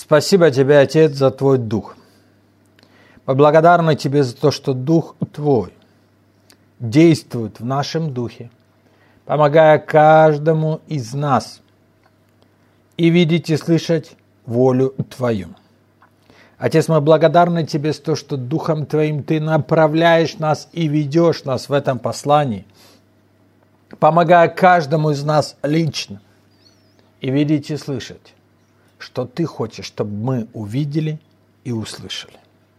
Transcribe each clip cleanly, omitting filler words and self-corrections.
Спасибо Тебе, Отец, за Твой Дух. Мы благодарны Тебе за то, что Дух Твой действует в нашем духе, помогая каждому из нас и видеть и слышать волю Твою. Отец, мы благодарны Тебе за то, что Духом Твоим Ты направляешь нас и ведешь нас в этом послании, помогая каждому из нас лично и видеть и слышать, что Ты хочешь, чтобы мы увидели и услышали.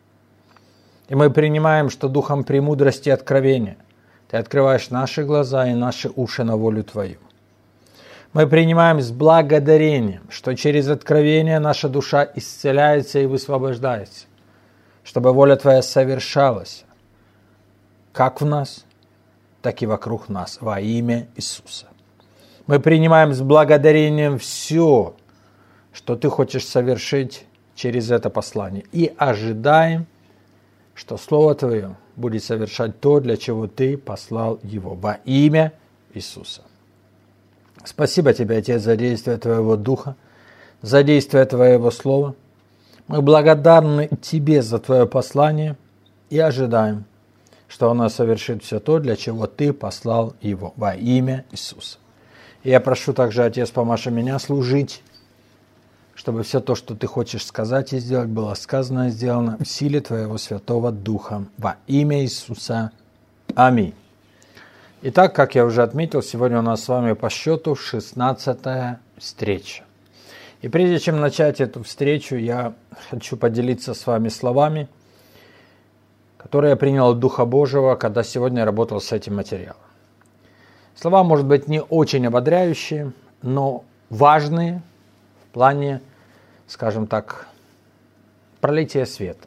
И мы принимаем, что Духом премудрости и откровения Ты открываешь наши глаза и наши уши на волю Твою. Мы принимаем с благодарением, что через откровение наша душа исцеляется и высвобождается, чтобы воля Твоя совершалась как в нас, так и вокруг нас во имя Иисуса. Мы принимаем с благодарением все, что Ты хочешь совершить через это послание, и ожидаем, что Слово Твое будет совершать то, для чего Ты послал его, во имя Иисуса. Спасибо Тебе, Отец, за действие Твоего Духа, за действие Твоего Слова. Мы благодарны Тебе за Твое послание и ожидаем, что оно совершит все то, для чего Ты послал его, во имя Иисуса. И я прошу также, Отец, помаши меня служить, чтобы все то, что Ты хочешь сказать и сделать, было сказано и сделано в силе Твоего Святого Духа, во имя Иисуса. Аминь. Итак, как я уже отметил, сегодня у нас с вами по счету 16-я встреча. И прежде чем начать эту встречу, я хочу поделиться с вами словами, которые я принял от Духа Божьего, когда сегодня работал с этим материалом. Слова, может быть, не очень ободряющие, но важные в плане, скажем так, пролития света.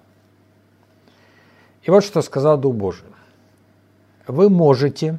И вот что сказал Дух Божий. Вы можете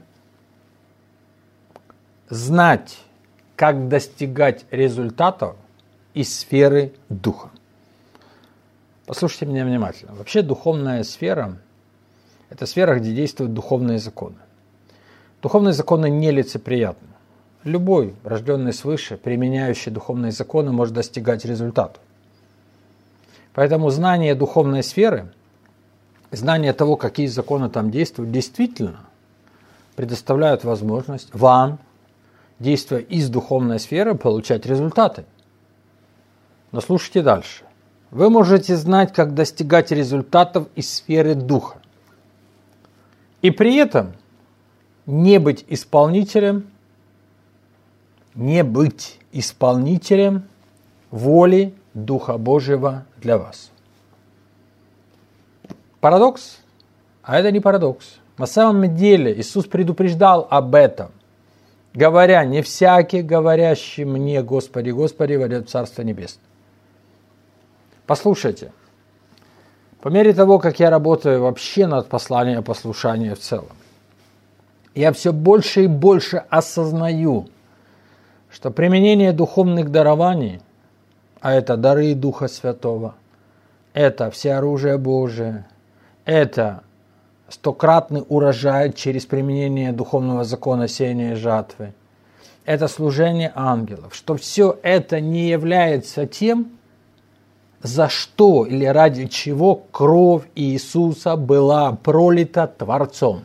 знать, как достигать результатов из сферы Духа. Послушайте меня внимательно. Вообще духовная сфера – это сфера, где действуют духовные законы. Духовные законы нелицеприятны. Любой, рожденный свыше, применяющий духовные законы, может достигать результатов. Поэтому знание духовной сферы, знание того, какие законы там действуют, действительно предоставляют возможность вам, действуя из духовной сферы, получать результаты. Но слушайте дальше. Вы можете знать, как достигать результатов из сферы Духа. И при этом не быть исполнителем воли Духа Божьего для вас. Парадокс? А это не парадокс. На самом деле Иисус предупреждал об этом, говоря: «Не всякий, говорящий мне, Господи, Господи, войдет в Царство Небесное». Послушайте, по мере того, как я работаю вообще над посланием послушания в целом, я все больше и больше осознаю, что применение духовных дарований, а это дары Духа Святого, это всеоружие Божие, это стократный урожай через применение духовного закона сеяния и жатвы, это служение ангелов, что все это не является тем, за что или ради чего кровь Иисуса была пролита Творцом.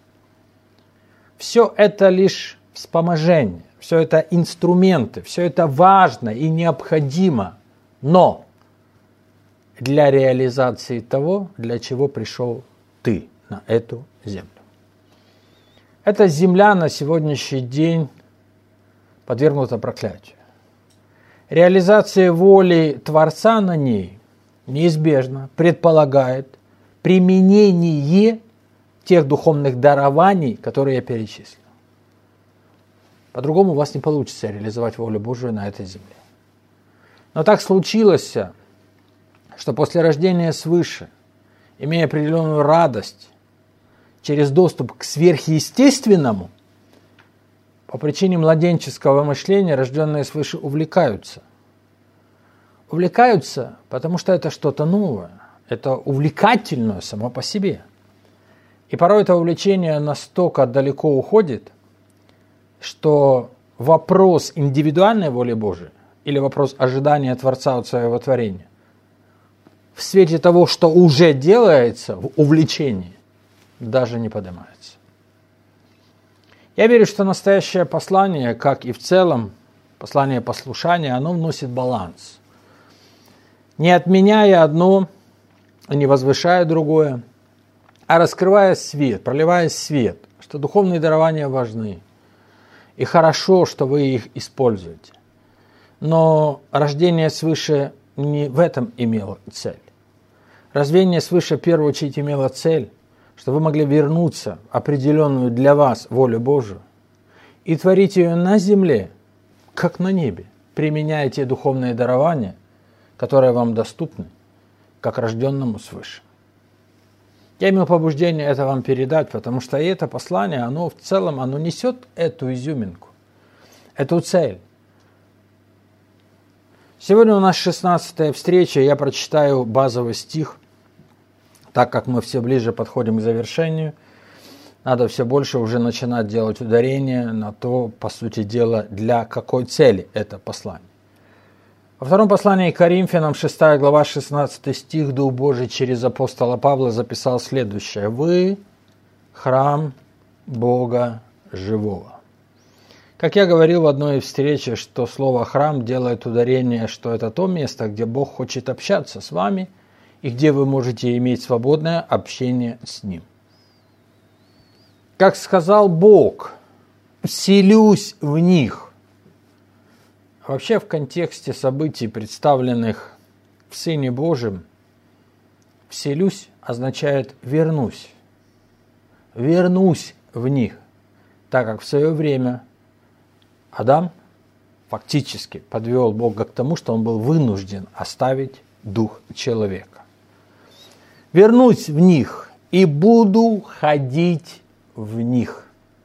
Все это лишь вспоможение, все это инструменты, все это важно и необходимо, но для реализации того, для чего пришел ты на эту землю. Эта земля на сегодняшний день подвергнута проклятию. Реализация воли Творца на ней неизбежно предполагает применение тех духовных дарований, которые я перечислил. По-другому у вас не получится реализовать волю Божию на этой земле. Но так случилось, что после рождения свыше, имея определенную радость через доступ к сверхъестественному, по причине младенческого мышления рожденные свыше увлекаются. Увлекаются, потому что это что-то новое, это увлекательное само по себе. И порой это увлечение настолько далеко уходит, что вопрос индивидуальной воли Божией или вопрос ожидания Творца от своего творения в свете того, что уже делается в увлечении, даже не поднимается. Я верю, что настоящее послание, как и в целом послание послушания, оно вносит баланс. Не отменяя одно, не возвышая другое, а раскрывая свет, проливая свет, что духовные дарования важны. И хорошо, что вы их используете. Но рождение свыше не в этом имело цель. Рождение свыше в первую очередь имело цель, чтобы вы могли вернуться в определенную для вас волю Божию и творить ее на земле, как на небе, применяя те духовные дарования, которые вам доступны, как рожденному свыше. Я имел побуждение это вам передать, потому что и это послание, оно в целом, оно несет эту изюминку, эту цель. Сегодня у нас 16-я встреча, я прочитаю базовый стих, так как мы все ближе подходим к завершению. Надо все больше уже начинать делать ударение на то, по сути дела, для какой цели это послание. Во втором послании к Коринфянам, 6 глава, 16 стих, Дух Божий через апостола Павла записал следующее. «Вы – храм Бога живого». Как я говорил в одной встрече, что слово «храм» делает ударение, что это то место, где Бог хочет общаться с вами и где вы можете иметь свободное общение с Ним. Как сказал Бог, «вселюсь в них». Вообще в контексте событий, представленных в Сыне Божьем, «вселюсь» означает «вернусь». «Вернусь в них», так как в свое время Адам фактически подвел Бога к тому, что он был вынужден оставить дух человека. «Вернусь в них и буду ходить в них».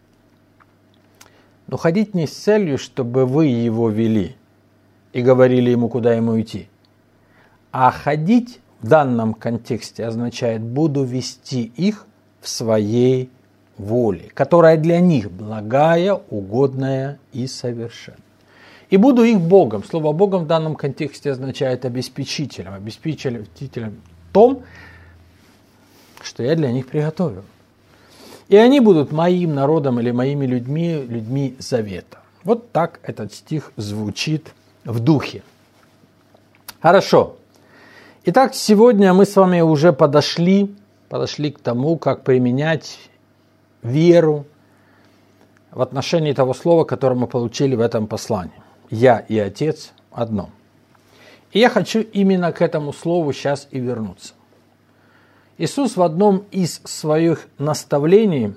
Но ходить не с целью, чтобы вы его вели и говорили ему, куда ему идти. А ходить в данном контексте означает «буду вести их в своей воле, которая для них благая, угодная и совершенная. И буду их Богом». Слово «Богом» в данном контексте означает обеспечителем. Обеспечителем в том, что я для них приготовил. И они будут моим народом или моими людьми завета. Вот так этот стих звучит в духе. Хорошо. Итак, сегодня мы с вами уже подошли к тому, как применять веру в отношении того слова, которое мы получили в этом послании. «Я и Отец одно». И я хочу именно к этому слову сейчас и вернуться. Иисус в одном из своих наставлений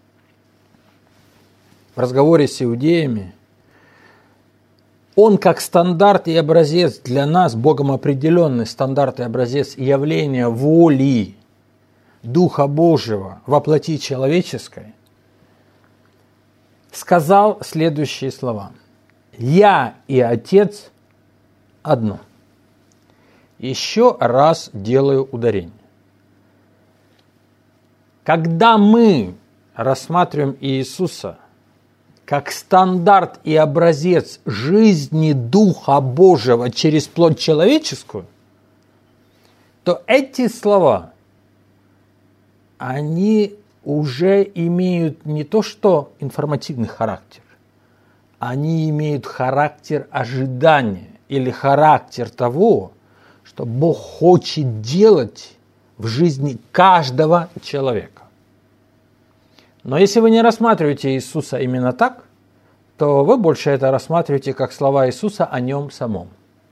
в разговоре с иудеями, он как стандарт и образец для нас, Богом определенный стандарт и образец явления воли Духа Божьего во плоти человеческой, сказал следующие слова. «Я и Отец одно». Еще раз делаю ударение. Когда мы рассматриваем Иисуса как стандарт и образец жизни Духа Божьего через плоть человеческую, то эти слова, они уже имеют не то что информативный характер, они имеют характер ожидания или характер того, что Бог хочет делать в жизни каждого человека. Но если вы не рассматриваете Иисуса именно так, то вы больше это рассматриваете как слова Иисуса о нем самом.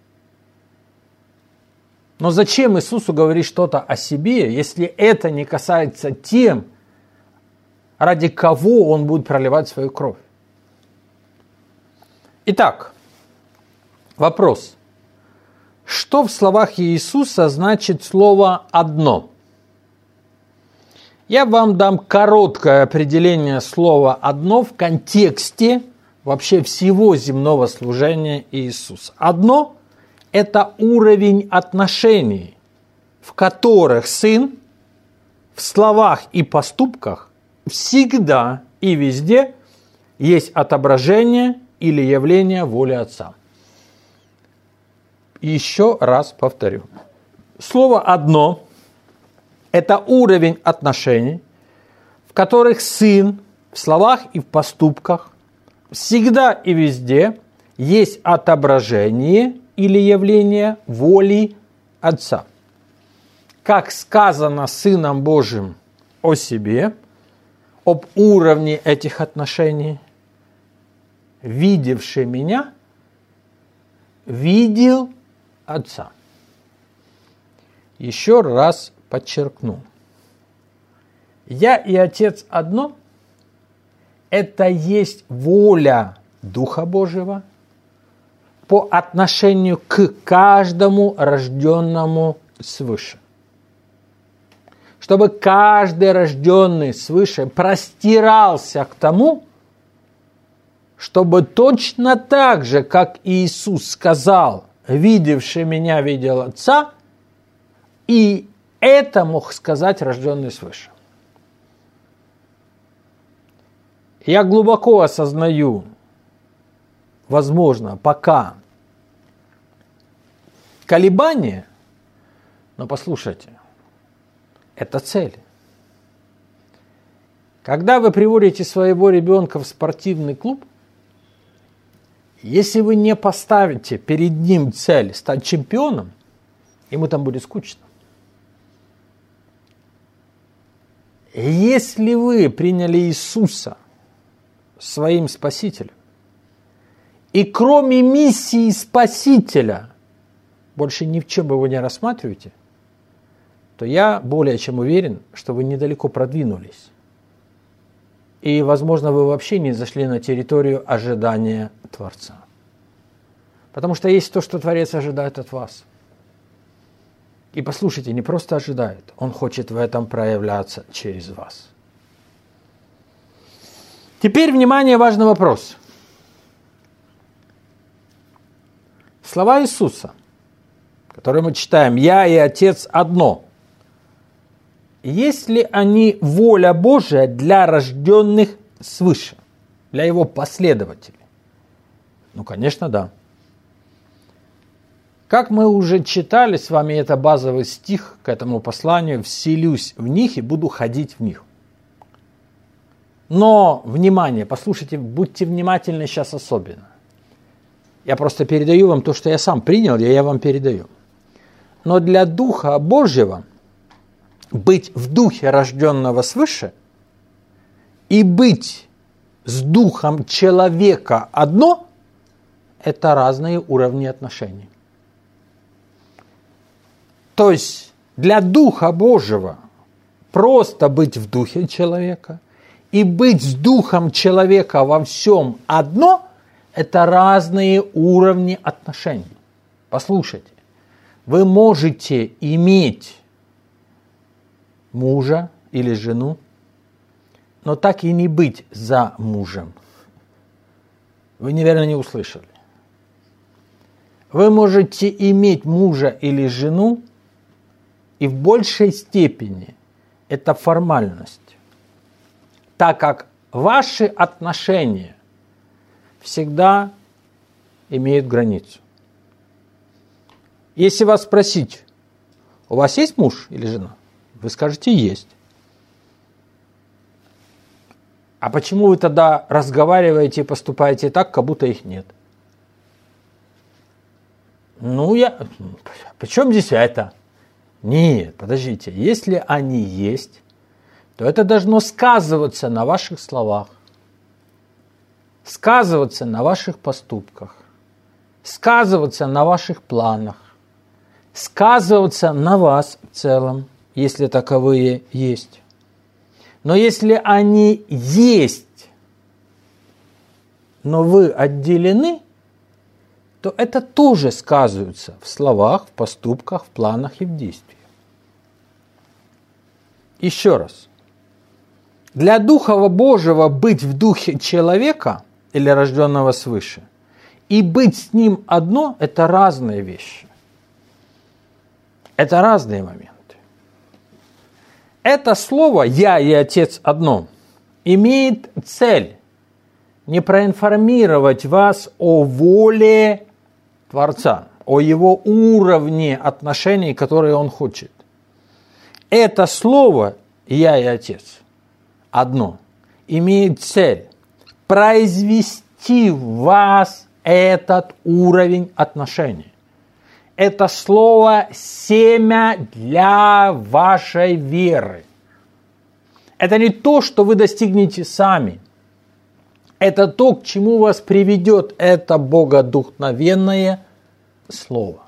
Но зачем Иисусу говорить что-то о себе, если это не касается тем, ради кого Он будет проливать свою кровь? Итак, вопрос. Что в словах Иисуса значит слово «одно»? Я вам дам короткое определение слова «одно» в контексте вообще всего земного служения Иисуса. «Одно» – это уровень отношений, в которых Сын в словах и поступках всегда и везде есть отображение или явление воли Отца. Еще раз повторю. слово «одно» – это уровень отношений, в которых сын в словах и в поступках всегда и везде есть отображение или явление воли Отца. Как сказано Сыном Божьим о себе, об уровне этих отношений, видевший меня, видел Отца. Еще раз подчеркну. Я и Отец одно – это есть воля Духа Божьего по отношению к каждому рожденному свыше. Чтобы каждый рожденный свыше простирался к тому, чтобы точно так же, как Иисус сказал, видевший меня видел Отца, и это мог сказать рожденный свыше. Я глубоко осознаю, возможно, пока колебания, но послушайте, это цель. Когда вы приводите своего ребенка в спортивный клуб, если вы не поставите перед ним цель стать чемпионом, ему там будет скучно. Если вы приняли Иисуса своим Спасителем, и кроме миссии Спасителя больше ни в чем его не рассматриваете, то я более чем уверен, что вы недалеко продвинулись. И, возможно, вы вообще не зашли на территорию ожидания Творца. Потому что есть то, что Творец ожидает от вас. И послушайте, не просто ожидает, Он хочет в этом проявляться через вас. Теперь, внимание, важный вопрос. Слова Иисуса, которые мы читаем, «Я и Отец одно», есть ли они воля Божия для рожденных свыше, для Его последователей? Ну, конечно, да. Как мы уже читали с вами, это базовый стих к этому посланию, «Вселюсь в них и буду ходить в них». Но, внимание, послушайте, будьте внимательны сейчас особенно. Я просто передаю вам то, что я сам принял, я вам передаю. Но для Духа Божьего быть в Духе рожденного свыше и быть с Духом человека одно – это разные уровни отношений. То есть для Духа Божьего просто быть в Духе человека и быть с Духом человека во всем одно – это разные уровни отношений. Послушайте, вы можете иметь мужа или жену, но так и не быть за мужем. Вы, наверное, не услышали. Вы можете иметь мужа или жену, и в большей степени это формальность, так как ваши отношения всегда имеют границу. Если вас спросить, у вас есть муж или жена? Вы скажете, есть. А почему вы тогда разговариваете и поступаете так, как будто их нет? Причем здесь это? Нет, подождите. Если они есть, то это должно сказываться на ваших словах, сказываться на ваших поступках, сказываться на ваших планах, сказываться на вас в целом, если таковые есть. Но если они есть, но вы отделены, то это тоже сказывается в словах, в поступках, в планах и в действиях. Еще раз. Для Духа Божьего быть в духе человека или рожденного свыше и быть с ним одно – это разные вещи. Это разные моменты. Это слово «Я и Отец одно» имеет цель не проинформировать вас о воле Творца, о его уровне отношений, которые он хочет. Это слово «Я и Отец» одно имеет цель произвести в вас этот уровень отношений. Это слово семя для вашей веры. Это не то, что вы достигнете сами. Это то, к чему вас приведет это богодухновенное слово.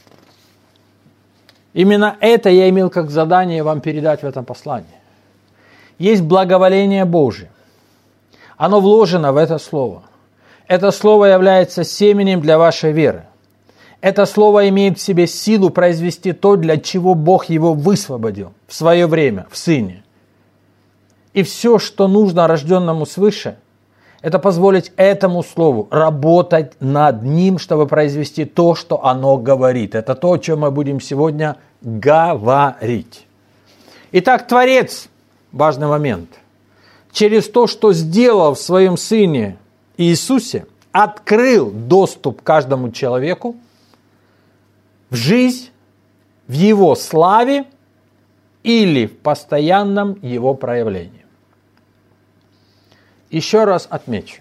Именно это я имел как задание вам передать в этом послании. Есть благоволение Божие. Оно вложено в это слово. Это слово является семенем для вашей веры. Это слово имеет в себе силу произвести то, для чего Бог его высвободил в свое время, в Сыне. И все, что нужно рожденному свыше, это позволить этому слову работать над ним, чтобы произвести то, что оно говорит. Это то, о чем мы будем сегодня говорить. Итак, Творец, важный момент, через то, что сделал в своем Сыне Иисусе, открыл доступ каждому человеку в жизнь, в его славе или в постоянном его проявлении. Еще раз отмечу.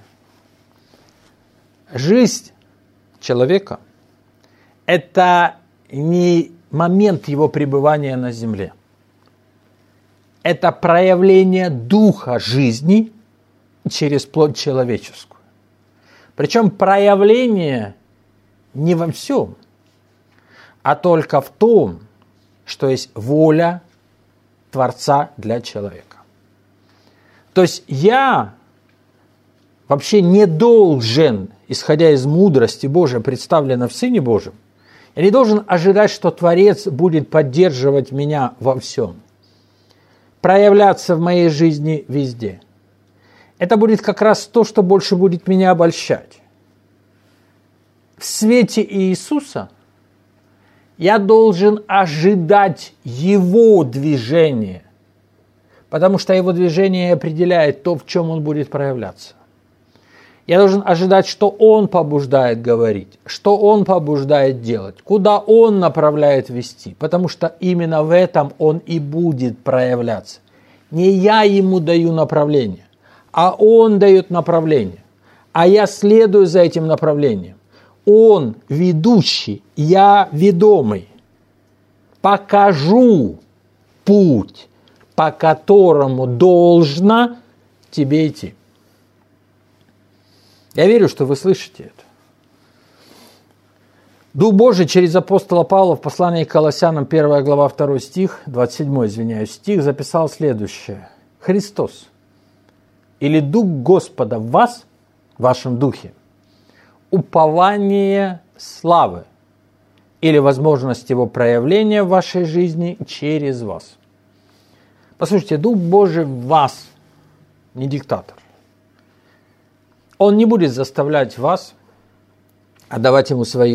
Жизнь человека – это не момент его пребывания на земле. Это проявление духа жизни через плоть человеческую. Причем проявление не во всем, а только в том, что есть воля Творца для человека. То есть я вообще не должен, исходя из мудрости Божией, представленной в Сыне Божьем, я не должен ожидать, что Творец будет поддерживать меня во всем, проявляться в моей жизни везде. Это будет как раз то, что больше будет меня обольщать. В свете Иисуса я должен ожидать Его движения, потому что Его движение определяет то, в чем Он будет проявляться. Я должен ожидать, что Он побуждает говорить, что Он побуждает делать, куда Он направляет вести, потому что именно в этом Он и будет проявляться. Не я Ему даю направление, а Он дает направление, а я следую за этим направлением. Он ведущий, я ведомый. Покажу путь, по которому должно тебе идти. Я верю, что вы слышите это. Дух Божий через апостола Павла в послании к Колоссянам, 1 глава, 2 стих, 27, стих, записал следующее. Христос или Дух Господа в вас, в вашем духе, упование славы или возможность его проявления в вашей жизни через вас. Послушайте, Дух Божий в вас не диктатор. Он не будет заставлять вас отдавать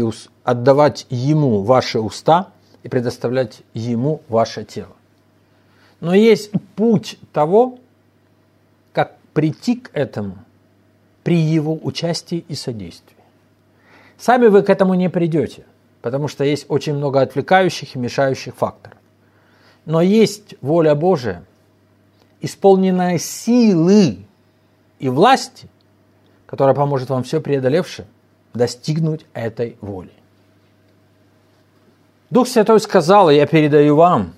ему ваши уста и предоставлять ему ваше тело. Но есть путь того, как прийти к этому при его участии и содействии. Сами вы к этому не придете, потому что есть очень много отвлекающих и мешающих факторов. Но есть воля Божия, исполненная силы и власти, которая поможет вам все преодолевшим достигнуть этой воли. Дух Святой сказал, и я передаю вам,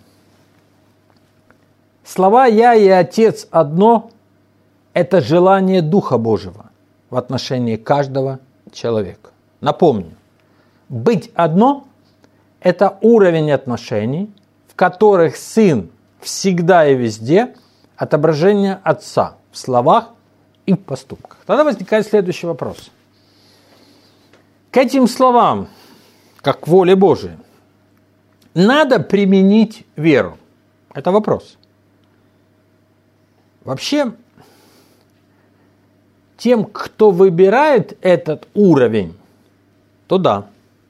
слова «Я и Отец одно» – это желание Духа Божьего в отношении каждого человека. Напомню, быть одно – это уровень отношений, в которых Сын всегда и везде отображение Отца в словах и в поступках. Тогда возникает следующий вопрос. К этим словам, как к воле Божией, надо применить веру. Это вопрос. Вообще, тем, кто выбирает этот уровень, то да.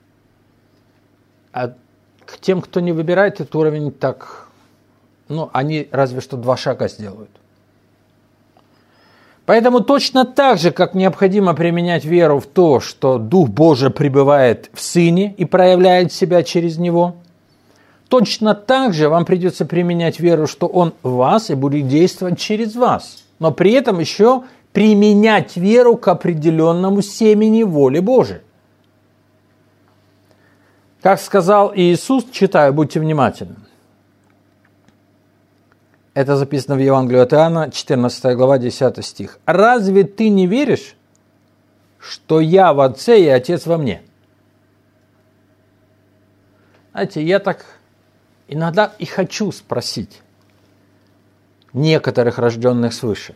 А к тем, кто не выбирает этот уровень, так, они разве что 2 шага сделают. Поэтому точно так же, как необходимо применять веру в то, что Дух Божий пребывает в Сыне и проявляет себя через Него, точно так же вам придется применять веру, что Он в вас и будет действовать через вас. Но при этом еще применять веру к определенному семени воли Божией. Как сказал Иисус, читаю, будьте внимательны. Это записано в Евангелии от Иоанна, 14 глава, 10 стих. «Разве ты не веришь, что я в Отце и Отец во мне?» Знаете, я так иногда и хочу спросить некоторых рожденных свыше.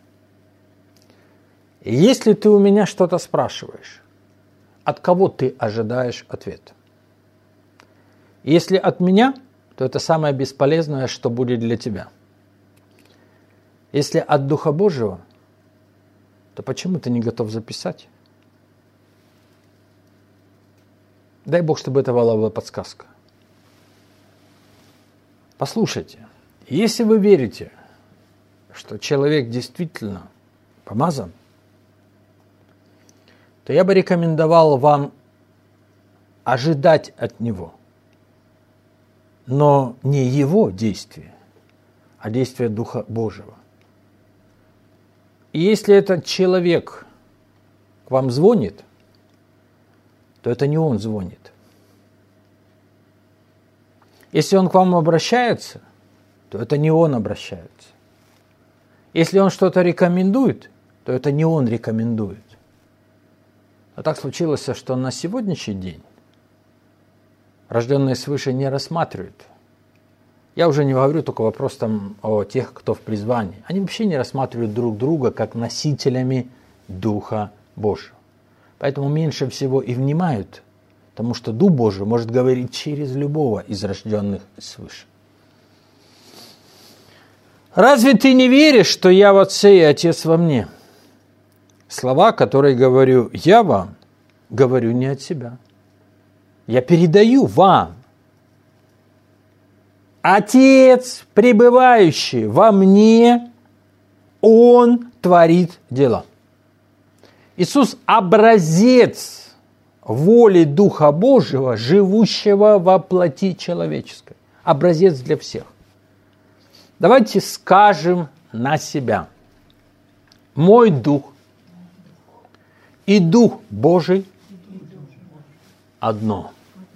Если ты у меня что-то спрашиваешь, от кого ты ожидаешь ответ? Если от меня, то это самое бесполезное, что будет для тебя. Если от Духа Божьего, то почему ты не готов записать? Дай Бог, чтобы это была подсказка. Послушайте, если вы верите, что человек действительно помазан, то я бы рекомендовал вам ожидать от него, но не его действия, а действия Духа Божьего. И если этот человек к вам звонит, то это не он звонит. Если он к вам обращается, то это не он обращается. Если он что-то рекомендует, то это не он рекомендует. А так случилось, что на сегодняшний день рожденные свыше не рассматривают. Я уже не говорю только вопрос там о тех, кто в призвании. Они вообще не рассматривают друг друга как носителями Духа Божьего. Поэтому меньше всего и внимают, потому что Дух Божий может говорить через любого из рожденных свыше. «Разве ты не веришь, что я в Отце и Отец во мне?» Слова, которые говорю я вам, говорю не от себя. Я передаю вам. Отец, пребывающий во мне, Он творит дела. Иисус – образец воли Духа Божьего, живущего во плоти человеческой. Образец для всех. Давайте скажем на себя. Мой Дух и Дух Божий одно.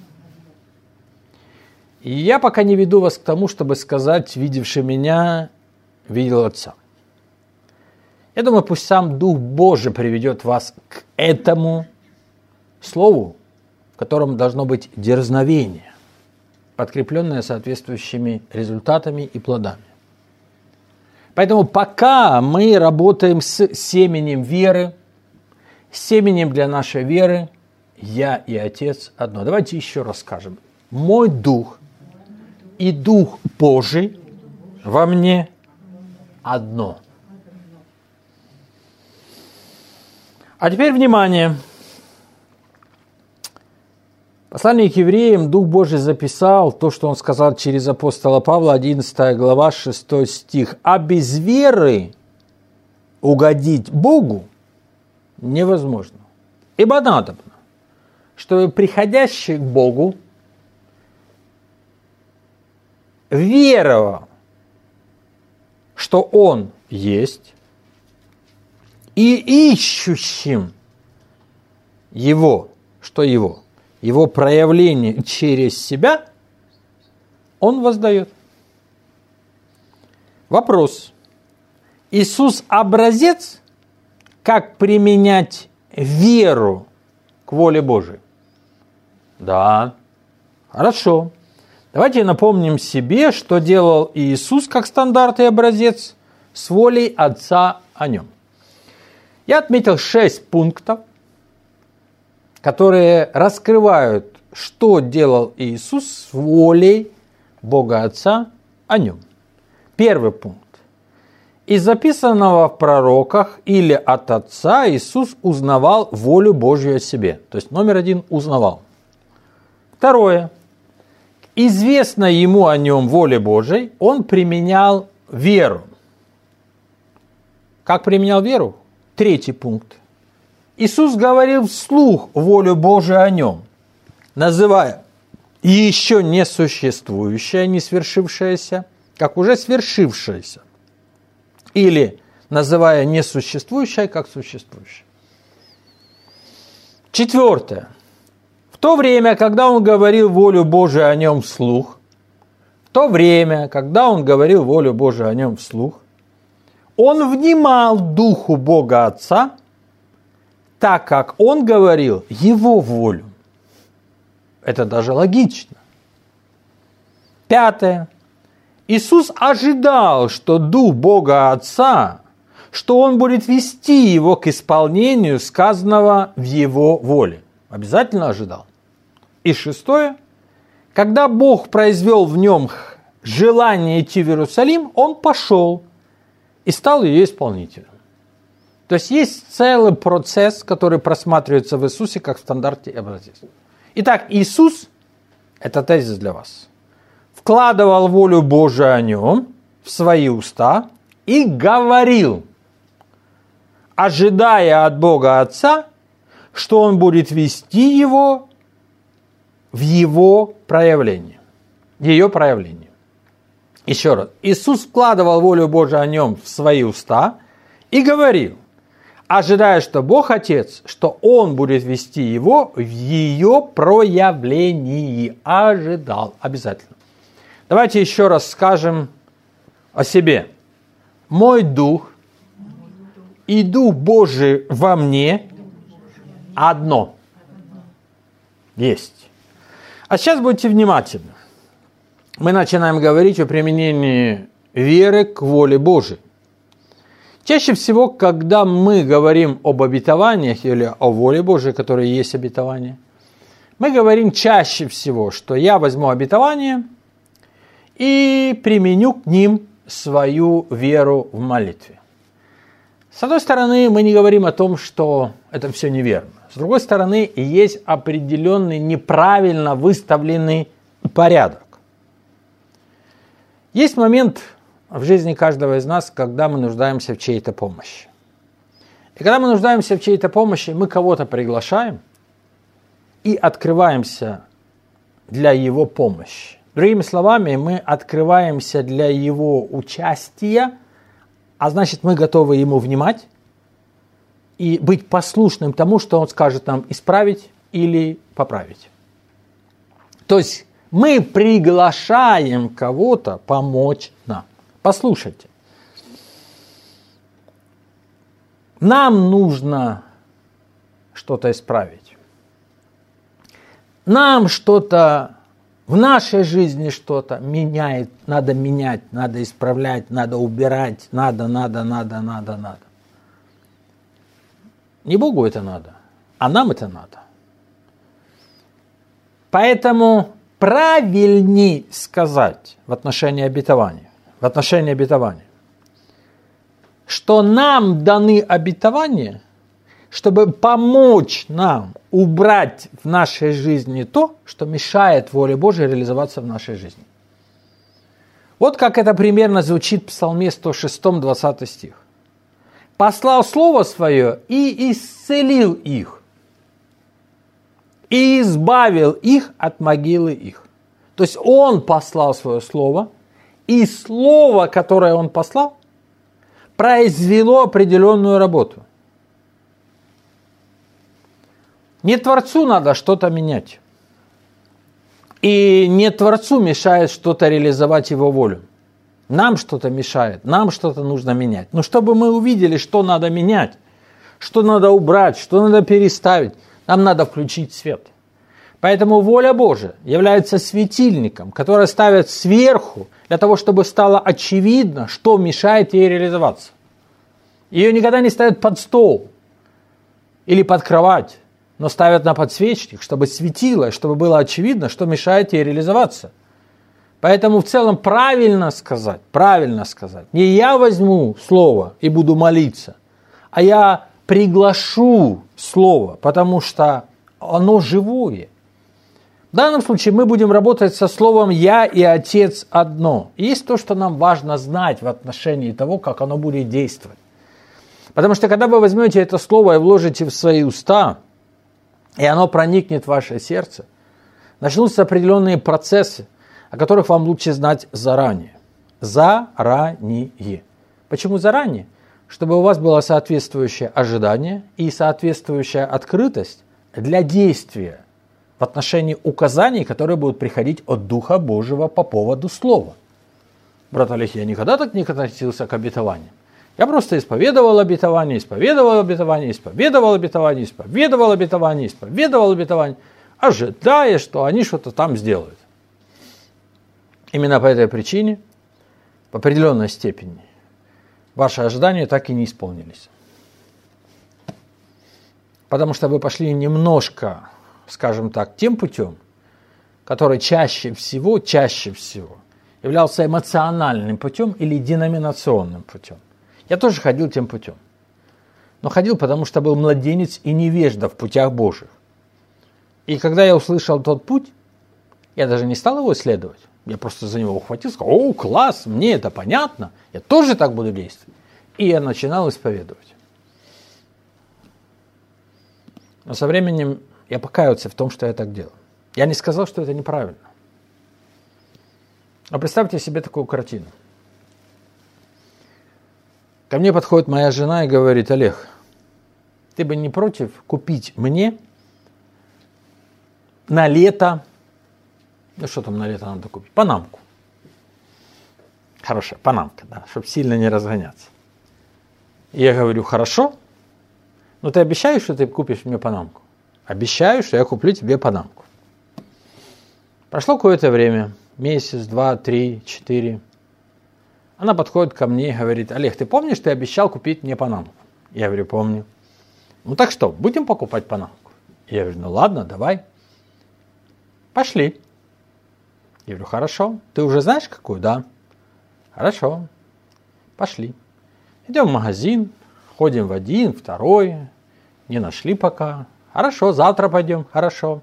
И я пока не веду вас к тому, чтобы сказать, видевший меня, видел Отца. Я думаю, пусть сам Дух Божий приведет вас к этому слову, в котором должно быть дерзновение, подкрепленное соответствующими результатами и плодами. Поэтому пока мы работаем с семенем веры, семенем для нашей веры, я и Отец одно. Давайте еще раз скажем. Мой Дух и Дух Божий во мне одно. А теперь внимание. Послание к евреям Дух Божий записал то, что он сказал через апостола Павла, 11 глава, 6 стих. «А без веры угодить Богу невозможно. Ибо надобно, чтобы приходящий к Богу веровал, что Он есть, и ищущим Его, что Его проявление через себя, Он воздает». Вопрос. Иисус образец, как применять веру к воле Божией? Да, хорошо. Давайте напомним себе, что делал Иисус как стандарт и образец с волей Отца о Нем. Я отметил 6 пунктов, которые раскрывают, что делал Иисус с волей Бога Отца о Нем. Первый пункт. Из записанного в пророках или от Отца Иисус узнавал волю Божью о себе. То есть номер 1 – узнавал. Второе. Известно ему о нем воле Божией, он применял веру. Как применял веру? Третий пункт. Иисус говорил вслух волю Божию о нем, называя еще не существующее, не свершившееся, как уже свершившееся. Или называя несуществующее, как существующее. Четвертое. В то время, когда он говорил волю Божию о нем вслух, он внимал Духу Бога Отца, так как он говорил его волю. Это даже логично. Пятое. Иисус ожидал, что Дух Бога Отца, что Он будет вести его к исполнению сказанного в его воле. Обязательно ожидал. И шестое. Когда Бог произвел в нем желание идти в Иерусалим, он пошел и стал ее исполнителем. То есть целый процесс, который просматривается в Иисусе как в стандарте и образец. Итак, Иисус, это тезис для вас, вкладывал волю Божию о нем в свои уста и говорил, ожидая от Бога Отца, что Он будет вести его в его проявление, ее проявление. Еще раз. Иисус вкладывал волю Божию о нем в свои уста и говорил, ожидая, что Бог Отец, что Он будет вести его в ее проявлении. Ожидал. Обязательно. Давайте еще раз скажем о себе. Мой Дух и Дух Божий во мне одно. Есть. А сейчас будьте внимательны. Мы начинаем говорить о применении веры к воле Божией. Чаще всего, когда мы говорим об обетованиях или о воле Божией, которая есть обетование, мы говорим чаще всего, что я возьму обетование и применю к ним свою веру в молитве. С одной стороны, мы не говорим о том, что это все неверно. С другой стороны, есть определенный неправильно выставленный порядок. Есть момент в жизни каждого из нас, когда мы нуждаемся в чьей-то помощи. И когда мы нуждаемся в чьей-то помощи, мы кого-то приглашаем и открываемся для его помощи. Другими словами, мы открываемся для его участия, а значит, мы готовы ему внимать и быть послушным тому, что он скажет нам исправить или поправить. То есть мы приглашаем кого-то помочь нам. Послушайте. Нам нужно что-то исправить. Нам что-то в нашей жизни что-то надо менять, надо исправлять, надо убирать, надо. Не Богу это надо, а нам это надо. Поэтому правильней сказать в отношении обетования, что нам даны обетования, чтобы помочь нам убрать в нашей жизни то, что мешает воле Божией реализоваться в нашей жизни. Вот как это примерно звучит в Псалме 106, 20 стих. «Послал Слово Свое и исцелил их, и избавил их от могилы их». То есть Он послал Свое Слово, и Слово, которое Он послал, произвело определенную работу. Не Творцу надо что-то менять. И не Творцу мешает что-то реализовать Его волю. Нам что-то мешает, нам что-то нужно менять. Но чтобы мы увидели, что надо менять, что надо убрать, что надо переставить, нам надо включить свет. Поэтому воля Божия является светильником, который ставят сверху, для того, чтобы стало очевидно, что мешает ей реализоваться. Ее никогда не ставят под стол или под кровать, но ставят на подсвечник, чтобы светило, чтобы было очевидно, что мешает ей реализоваться. Поэтому в целом правильно сказать, не я возьму слово и буду молиться, а я приглашу слово, потому что оно живое. В данном случае мы будем работать со словом «Я и Отец одно». И есть то, что нам важно знать в отношении того, как оно будет действовать. Потому что когда вы возьмете это слово и вложите в свои уста, и оно проникнет в ваше сердце, начнутся определенные процессы, о которых вам лучше знать заранее. Заранее. Почему заранее? Чтобы у вас было соответствующее ожидание и соответствующая открытость для действия в отношении указаний, которые будут приходить от Духа Божьего по поводу слова. Брат Олег, я никогда так не относился к обетованиям. Я просто исповедовал обетование, ожидая, что они что-то там сделают. Именно по этой причине, в определенной степени, ваши ожидания так и не исполнились. Потому что вы пошли немножко, скажем так, тем путем, который чаще всего являлся эмоциональным путем или деноминационным путем. Я тоже ходил тем путем. Но ходил, потому что был младенец и невежда в путях Божьих. И когда я услышал тот путь, я даже не стал его исследовать. Я просто за него ухватился, сказал: о, класс, мне это понятно, я тоже так буду действовать. И я начинал исповедовать. Но со временем я покаялся в том, что я так делал. Я не сказал, что это неправильно. Но представьте себе такую картину. Ко мне подходит моя жена и говорит: Олег, ты бы не против купить мне на лето, ну что там на лето надо купить? Панамку. Хорошая панамка, да, чтобы сильно не разгоняться. И я говорю: хорошо, но ты обещаешь, что ты купишь мне панамку? Обещаю, что я куплю тебе панамку. Прошло какое-то время, месяц, 2, 3, 4. Она подходит ко мне и говорит: Олег, ты помнишь, ты обещал купить мне панамку? Я говорю: помню. Ну так что, будем покупать панамку? Я говорю: ну ладно, давай. Пошли. Я говорю: хорошо. Ты уже знаешь какую? Да. Хорошо. Пошли. Идем в магазин, ходим в один, второй. Не нашли пока. Хорошо, завтра пойдем. Хорошо.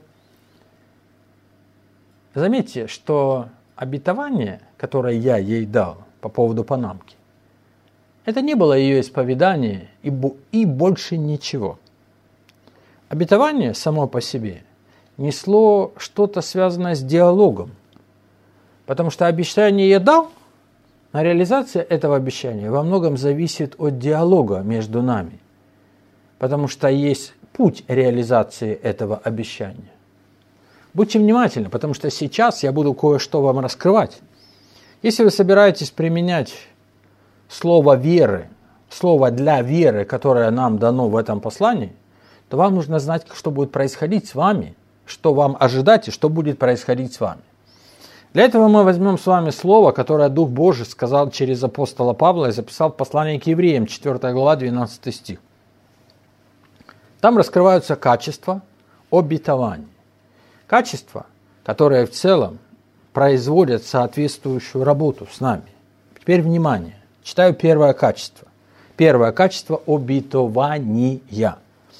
Заметьте, что обетование, которое я ей дал по поводу панамки, это не было ее исповедание и больше ничего. Обетование само по себе несло что-то связанное с диалогом. Потому что обещание я дал, но реализация этого обещания во многом зависит от диалога между нами. Потому что есть путь реализации этого обещания. Будьте внимательны, потому что сейчас я буду кое-что вам раскрывать. Если вы собираетесь применять слово веры, слово для веры, которое нам дано в этом послании, то вам нужно знать, что будет происходить с вами, что вам ожидать и что будет происходить с вами. Для этого мы возьмем с вами слово, которое Дух Божий сказал через апостола Павла и записал в послании к евреям, 4 глава, 12 стих. Там раскрываются качества обетований. Качества, которые в целом производят соответствующую работу с нами. Теперь внимание. Читаю первое качество. Первое качество обетования.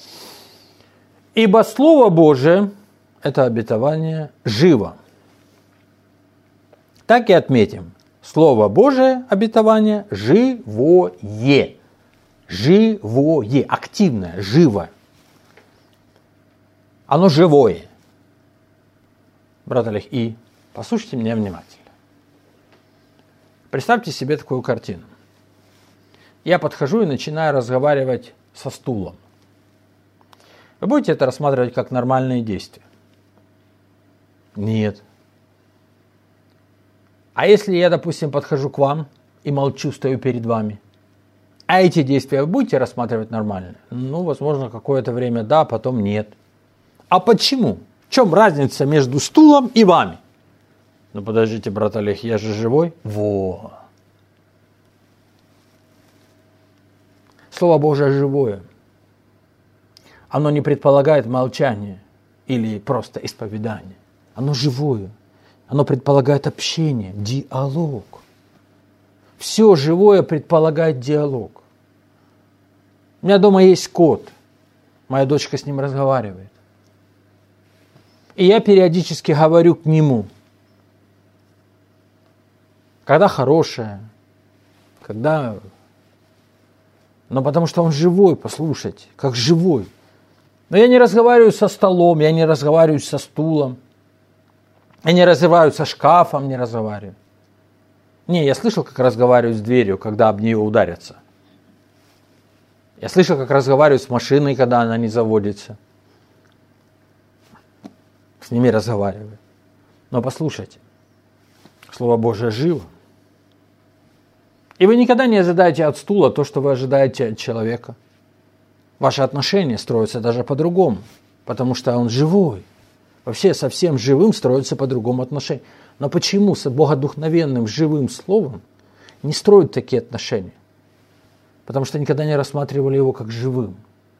Ибо Слово Божие, это обетование, живо. Так и отметим. Слово Божие, обетование, живое. Живое, активное, живое. Оно живое. Брат Олег, и послушайте меня внимательно. Представьте себе такую картину. Я подхожу и начинаю разговаривать со стулом. Вы будете это рассматривать как нормальные действия? Нет. А если я, допустим, подхожу к вам и молчу, стою перед вами, а эти действия вы будете рассматривать нормально? Ну, возможно, какое-то время да, потом нет. А почему? В чем разница между стулом и вами? Ну, подождите, брат Олег, я же живой. Во. Слово Божие живое. Оно не предполагает молчание или просто исповедание. Оно живое. Оно предполагает общение, диалог. Все живое предполагает диалог. У меня дома есть кот. Моя дочка с ним разговаривает. И я периодически говорю к нему. Когда хорошее, когда Но потому что он живой, послушайте, как живой. Но я не разговариваю со столом, я не разговариваю со стулом. Я не разговариваю со шкафом, не разговариваю. Не, я слышал, как разговариваю с дверью, когда об нее ударятся. Я слышал, как разговариваю с машиной, когда она не заводится. С ними разговариваю. Но послушайте, Слово Божие живо. И вы никогда не ожидаете от стула то, что вы ожидаете от человека. Ваши отношения строятся даже по-другому, потому что он живой. Вообще совсем живым строятся по-другому отношения. Но почему с богодухновенным живым словом не строят такие отношения? Потому что никогда не рассматривали его как живым.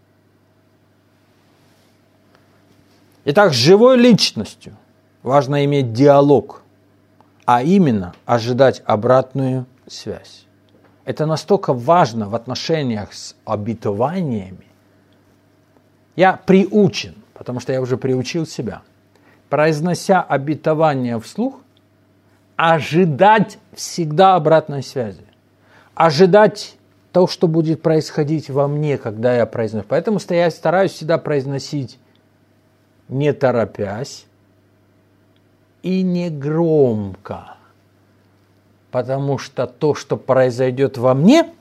Итак, с живой личностью важно иметь диалог, а именно ожидать обратную связь. Это настолько важно в отношениях с обетованиями. Я приучен, потому что я уже приучил себя, произнося обетование вслух, ожидать всегда обратной связи. Ожидать того, что будет происходить во мне, когда я произношу. Поэтому я стараюсь всегда произносить не торопясь и не громко. Потому что то, что произойдет во мне,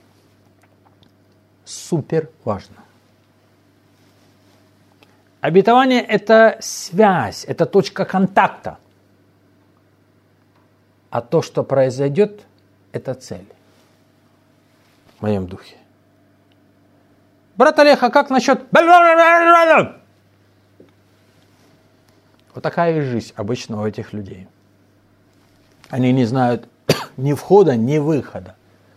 супер важно. Обетование – это связь, это точка контакта. А то, что произойдет, это цель. В моем духе. Брат Олег, а как насчет... Вот такая и жизнь обычно у этих людей. Они не знают ни входа, ни выхода.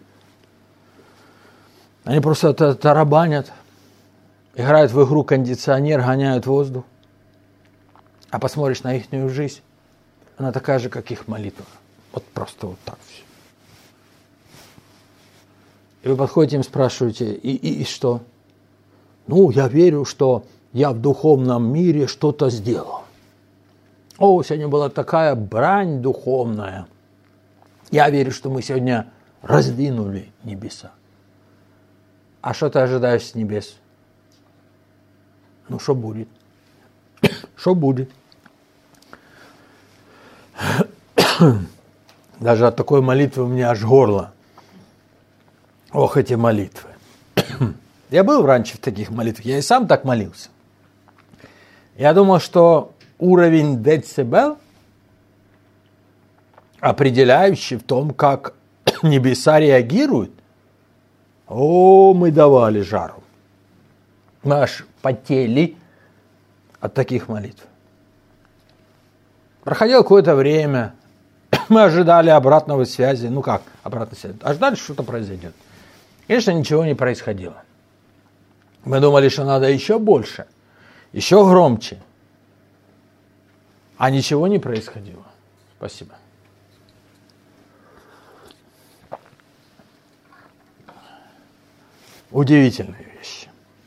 Они просто тарабанят, играют в игру кондиционер, гоняют воздух. А посмотришь на их жизнь, она такая же, как их молитва. Вот просто вот так все. И вы подходите им, спрашиваете, и что? Ну, я верю, что я в духовном мире что-то сделал. О, сегодня была такая брань духовная. Я верю, что мы сегодня раздвинули небеса. А что ты ожидаешь с небес? Ну, что будет? Что будет? Даже от такой молитвы у меня аж горло. Ох, эти молитвы. Я был раньше в таких молитвах, я и сам так молился. Я думал, что уровень децибел, определяющий в том, как небеса реагируют, мы давали жару. Мы аж потели от таких молитв. Проходило какое-то время, мы ожидали обратной связи. Ну как обратной связи? Ожидали, что что-то произойдет. Конечно, ничего не происходило. Мы думали, что надо еще больше, еще громче. А ничего не происходило. Спасибо. Удивительные вещи.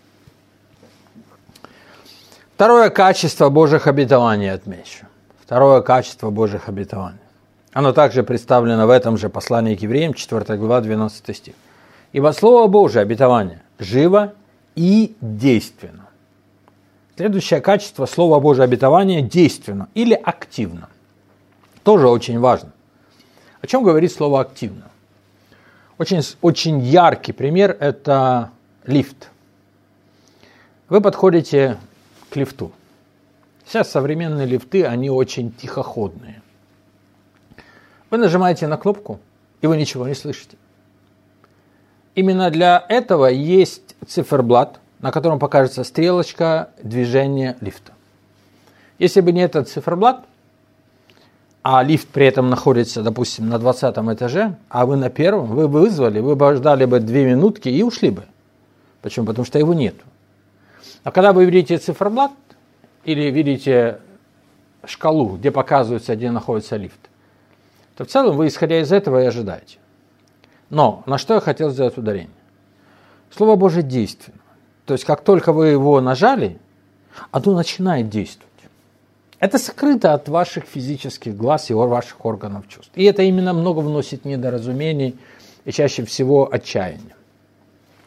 Второе качество Божьих обетований отмечу. Второе качество Божьих обетований. Оно также представлено в этом же послании к евреям, 4 глава, 12 стих. «Ибо Слово Божие, обетование, живо и действенно». Следующее качество Слова Божие обетование действенно или активно. Тоже очень важно. О чем говорит слово активно? Очень яркий пример – это лифт. Вы подходите к лифту. Сейчас современные лифты, они очень тихоходные. Вы нажимаете на кнопку, и вы ничего не слышите. Именно для этого есть циферблат, на котором покажется стрелочка движения лифта. Если бы не этот циферблат, а лифт при этом находится, допустим, на 20 этаже, а вы на первом, вы бы вызвали, вы бы ждали бы 2 минутки и ушли бы. Почему? Потому что его нет. А когда вы видите циферблат или видите шкалу, где показывается, где находится лифт, то в целом вы, исходя из этого, и ожидаете. Но на что я хотел сделать ударение? Слово Божие действенно. То есть, как только вы его нажали, оно начинает действовать. Это скрыто от ваших физических глаз и ваших органов чувств. И это именно много вносит недоразумений и чаще всего отчаяния.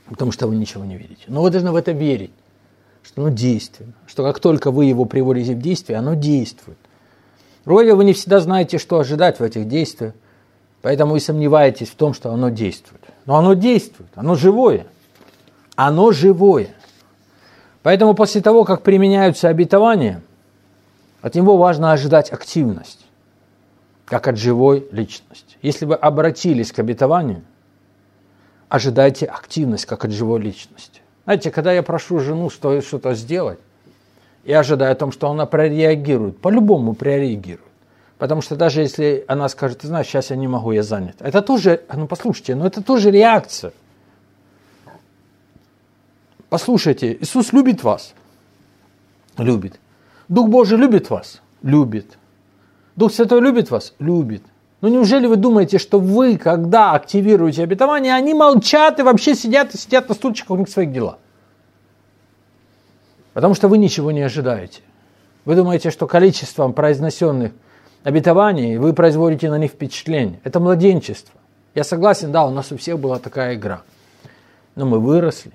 потому что вы ничего не видите. Но вы должны в это верить, что оно действенно, что как только вы его приводите в действие, оно действует. Вроде вы не всегда знаете, что ожидать в этих действиях, поэтому вы сомневаетесь в том, что оно действует. Но оно действует, оно живое. Оно живое. Поэтому после того, как применяются обетования, от него важно ожидать активность, как от живой личности. Если вы обратились к обетованию, ожидайте активность, как от живой личности. Знаете, когда я прошу жену что-то сделать, я ожидаю о том, что она прореагирует, по-любому прореагирует. Потому что даже если она скажет, ты знаешь, сейчас я не могу, я занят. Это тоже, послушайте, это тоже реакция. Послушайте, Иисус любит вас. Любит. Дух Божий любит вас? Любит. Дух Святой любит вас? Любит. Но неужели вы думаете, что вы, когда активируете обетование, они молчат и вообще сидят на стульчиках, у них своих дела? Потому что вы ничего не ожидаете. Вы думаете, что количеством произнесенных обетований вы производите на них впечатление. Это младенчество. Я согласен, да, у нас у всех была такая игра. Но мы выросли.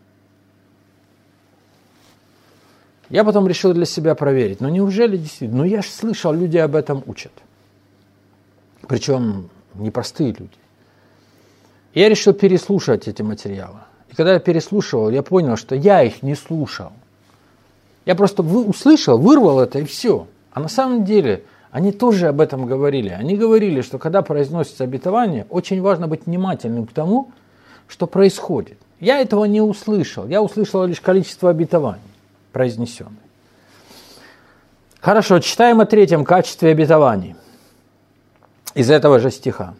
Я потом решил для себя проверить. Неужели действительно? Я же слышал, люди об этом учат. Причем непростые люди. И я решил переслушать эти материалы. И когда я переслушивал, я понял, что я их не слушал. Я просто услышал, вырвал это и все. А на самом деле они тоже об этом говорили. Они говорили, что когда произносится обетование, очень важно быть внимательным к тому, что происходит. Я этого не услышал. Я услышал лишь количество обетований произнесенных. Хорошо, читаем о третьем качестве обетований. Из этого же стиха.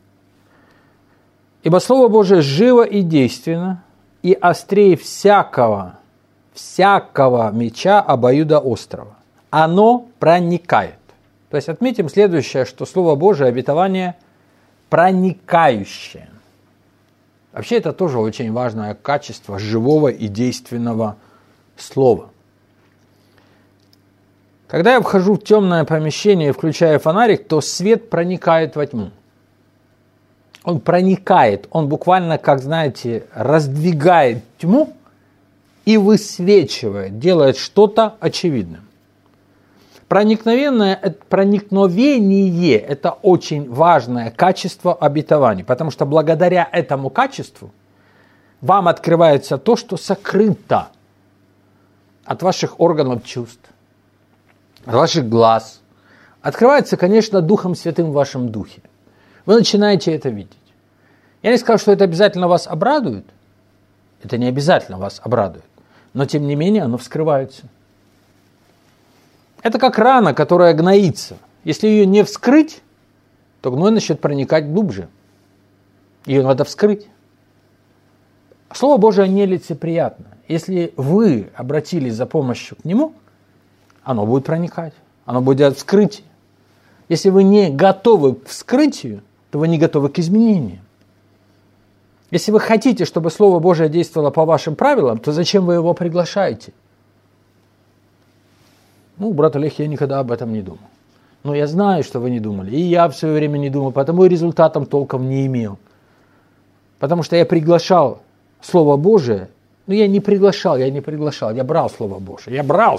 «Ибо Слово Божие живо и действенно, и острее всякого меча обоюдоострого. Оно проникает». То есть отметим следующее, что Слово Божие, обетование проникающее. Вообще это тоже очень важное качество живого и действенного слова. Когда я вхожу в темное помещение и включаю фонарик, то свет проникает во тьму. Он проникает, он буквально, как знаете, раздвигает тьму и высвечивает, делает что-то очевидным. Проникновение – это очень важное качество обетований, потому что благодаря этому качеству вам открывается то, что сокрыто от ваших органов чувств, от ваших глаз. Открывается, конечно, Духом Святым в вашем духе. Вы начинаете это видеть. Я не скажу, что это обязательно вас обрадует. Это не обязательно вас обрадует. Но, тем не менее, оно вскрывается. Это как рана, которая гноится. Если ее не вскрыть, то гной начнет проникать глубже. Ее надо вскрыть. Слово Божие нелицеприятно. Если вы обратились за помощью к нему, оно будет проникать. Оно будет делать вскрытие. Если вы не готовы к вскрытию, то вы не готовы к изменениям. Если вы хотите, чтобы Слово Божие действовало по вашим правилам, то зачем вы его приглашаете? Брат Олег, я никогда об этом не думал. Но я знаю, что вы не думали. И я в свое время не думал, потому и результатом толком не имел. Потому что я приглашал Слово Божие. Я не приглашал. Я брал Слово Божие.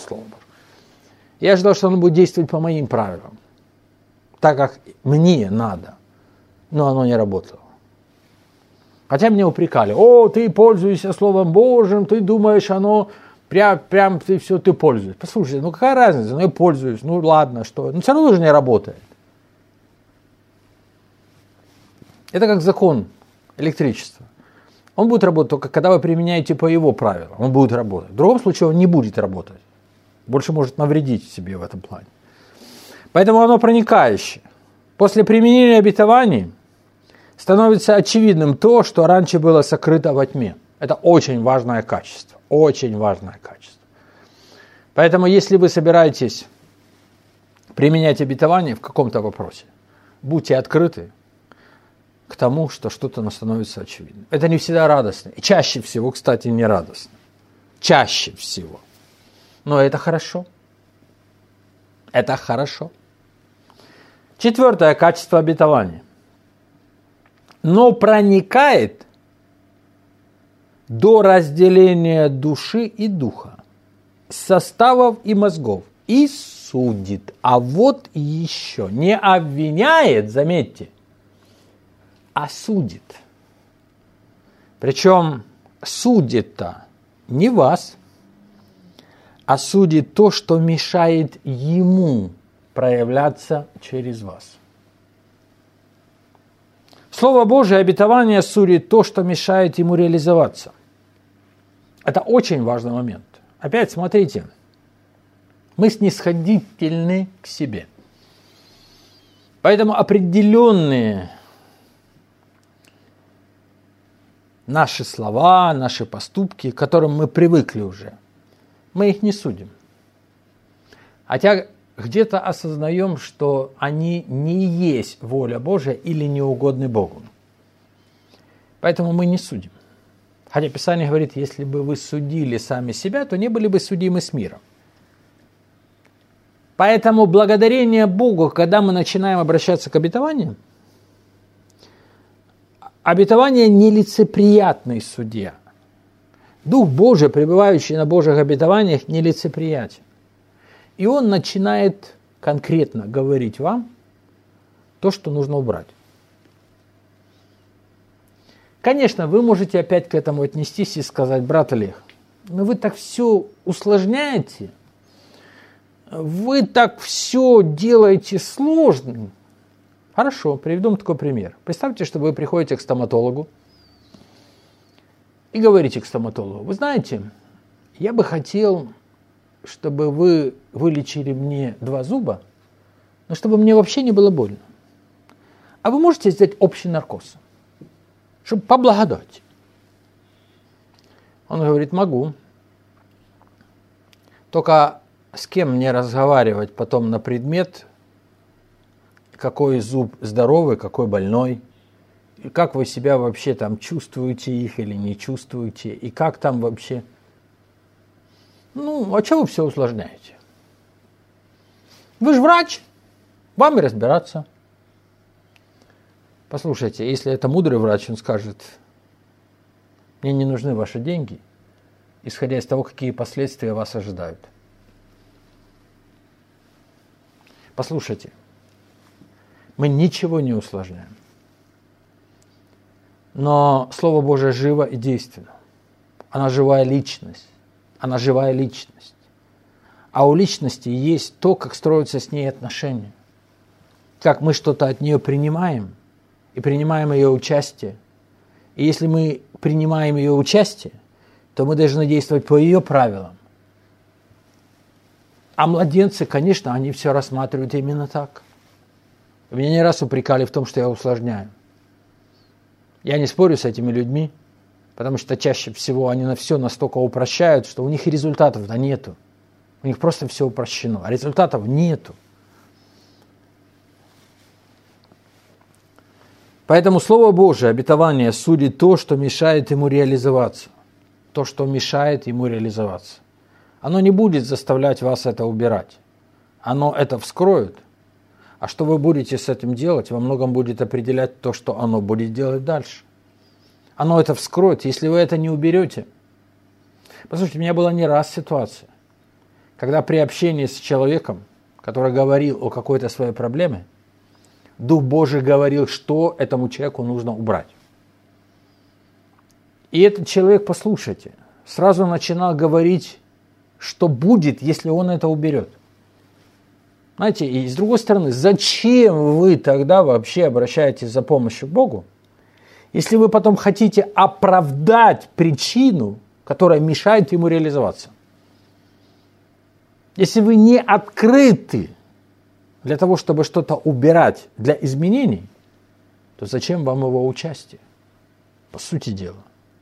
Я ожидал, что оно будет действовать по моим правилам. Так как мне надо. Но оно не работало. Хотя меня упрекали. Ты пользуешься Словом Божьим, ты думаешь, оно прям ты пользуешься. Послушайте, какая разница? Я пользуюсь, ладно, что? Все равно же не работает. Это как закон электричества. Он будет работать только когда вы применяете по его правилам. Он будет работать. В другом случае он не будет работать. Больше может навредить себе в этом плане. Поэтому оно проникающее. После применения обетований становится очевидным то, что раньше было сокрыто во тьме. Это очень важное качество. Очень важное качество. Поэтому, если вы собираетесь применять обетование в каком-то вопросе, будьте открыты к тому, что что-то становится очевидным. Это не всегда радостно. И чаще всего, кстати, не радостно. Чаще всего. Но это хорошо. Это хорошо. Четвертое качество обетования. Но проникает до разделения души и духа, составов и мозгов, и судит. А вот еще не обвиняет, заметьте, а судит. Причем судит-то не вас, а судит то, что мешает ему проявляться через вас. Слово Божие, обетование судит то, что мешает ему реализоваться. Это очень важный момент. Опять смотрите, мы снисходительны к себе. Поэтому определенные наши слова, наши поступки, к которым мы привыкли уже, мы их не судим. Хотя где-то осознаем, что они не есть воля Божия или не угодны Богу. Поэтому мы не судим. Хотя Писание говорит, если бы вы судили сами себя, то не были бы судимы с миром. Поэтому благодарение Богу, когда мы начинаем обращаться к обетованиям, обетование нелицеприятный судья. Дух Божий, пребывающий на Божьих обетованиях, нелицеприятен. И он начинает конкретно говорить вам то, что нужно убрать. Конечно, вы можете опять к этому отнестись и сказать, брат Олег, но вы так все усложняете, вы так все делаете сложным. Хорошо, приведу такой пример. Представьте, что вы приходите к стоматологу и говорите к стоматологу, вы знаете, я бы хотел, чтобы вы вылечили мне 2 зуба, но чтобы мне вообще не было больно. А вы можете сделать общий наркоз, чтобы по благодати? Он говорит, могу. Только с кем мне разговаривать потом на предмет, какой зуб здоровый, какой больной, и как вы себя вообще там чувствуете их или не чувствуете, и как там вообще... Ну, а что вы все усложняете? Вы же врач, вам и разбираться. Послушайте, если это мудрый врач, он скажет, мне не нужны ваши деньги, исходя из того, какие последствия вас ожидают. Послушайте, мы ничего не усложняем. Но Слово Божие живо и действенно. Она живая личность. Она живая личность. А у личности есть то, как строятся с ней отношения. Как мы что-то от нее принимаем, и принимаем ее участие. И если мы принимаем ее участие, то мы должны действовать по ее правилам. А младенцы, конечно, они все рассматривают именно так. Меня не раз упрекали в том, что я усложняю. Я не спорю с этими людьми, потому что чаще всего они на все настолько упрощают, что у них и результатов-то нету. У них просто все упрощено, а результатов нету. Поэтому Слово Божие, обетование, судит то, что мешает ему реализоваться. То, что мешает ему реализоваться. Оно не будет заставлять вас это убирать. Оно это вскроет. А что вы будете с этим делать, во многом будет определять то, что оно будет делать дальше. Оно это вскроет, если вы это не уберете. Послушайте, у меня была не раз ситуация, когда при общении с человеком, который говорил о какой-то своей проблеме, Дух Божий говорил, что этому человеку нужно убрать. И этот человек, послушайте, сразу начинал говорить, что будет, если он это уберет. Знаете, и с другой стороны, зачем вы тогда вообще обращаетесь за помощью к Богу, если вы потом хотите оправдать причину, которая мешает ему реализоваться? Если вы не открыты для того, чтобы что-то убирать для изменений, то зачем вам его участие? По сути дела.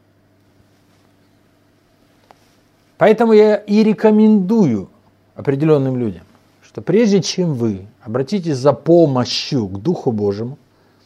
Поэтому я и рекомендую определенным людям, что прежде чем вы обратитесь за помощью к Духу Божьему,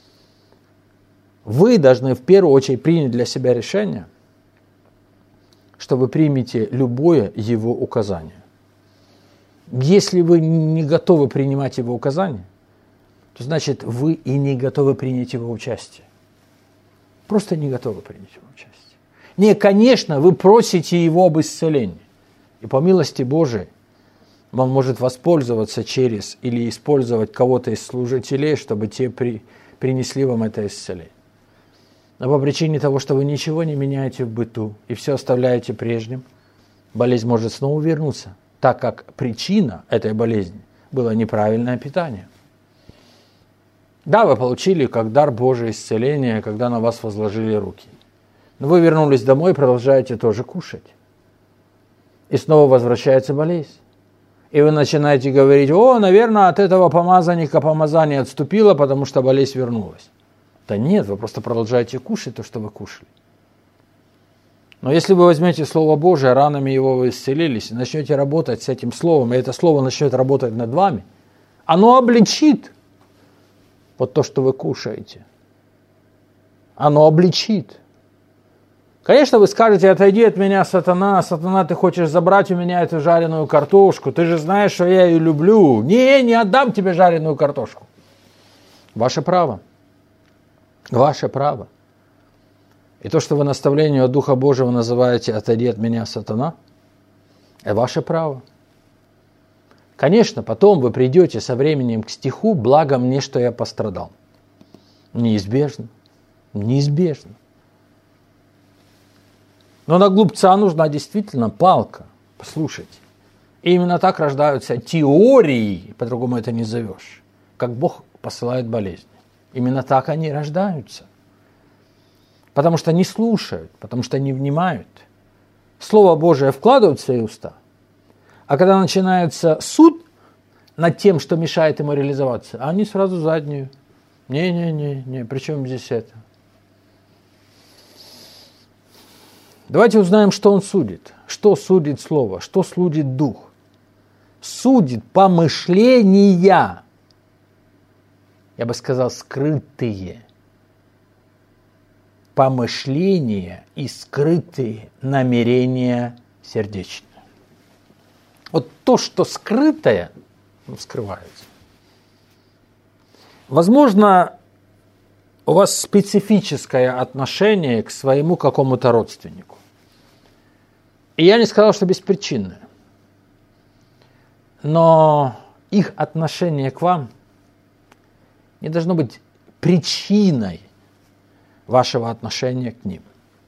вы должны в первую очередь принять для себя решение, что вы примете любое его указание. Если вы не готовы принимать его указания, то значит вы и не готовы принять его участие. Просто не готовы принять его участие. Не, конечно, вы просите Его об исцелении. И по милости Божией Он может воспользоваться через или использовать кого-то из служителей, чтобы те принесли вам это исцеление. Но по причине того, что вы ничего не меняете в быту и все оставляете прежним, болезнь может снова вернуться, так как причина этой болезни было неправильное питание. Да, вы получили как дар Божие исцеление, когда на вас возложили руки. Но вы вернулись домой и продолжаете тоже кушать. И снова возвращается болезнь. И вы начинаете говорить: о, наверное, от этого помазанника помазание отступило, потому что болезнь вернулась. Да нет, вы просто продолжаете кушать то, что вы кушали. Но если вы возьмете Слово Божие, ранами его вы исцелились, и начнете работать с этим Словом, и это Слово начнет работать над вами, оно обличит вот то, что вы кушаете. Оно обличит. Конечно, вы скажете: отойди от меня, сатана, сатана, ты хочешь забрать у меня эту жареную картошку, ты же знаешь, что я ее люблю. Не отдам тебе жареную картошку. Ваше право. Ваше право. И то, что вы наставлению от Духа Божьего называете «отойди от меня, сатана», это ваше право. Конечно, потом вы придете со временем к стиху «благо мне, что я пострадал». Неизбежно. Неизбежно. Но на глупца нужна действительно палка. Послушайте. И именно так рождаются теории, по-другому это не зовешь, как Бог посылает болезни. Именно так они рождаются. Потому что не слушают, потому что не внимают. Слово Божие вкладывают в свои уста, а когда начинается суд над тем, что мешает ему реализоваться, они сразу заднюю. Не, при чем здесь это? Давайте узнаем, что он судит. Что судит Слово, что судит Дух. Судит помышления, я бы сказал, скрытые. Помышления и скрытые намерения сердечные. Вот то, что скрытое, скрывается. Возможно, у вас специфическое отношение к своему какому-то родственнику. И я не сказал, что беспричинное. Но их отношение к вам не должно быть причиной вашего отношения к ним.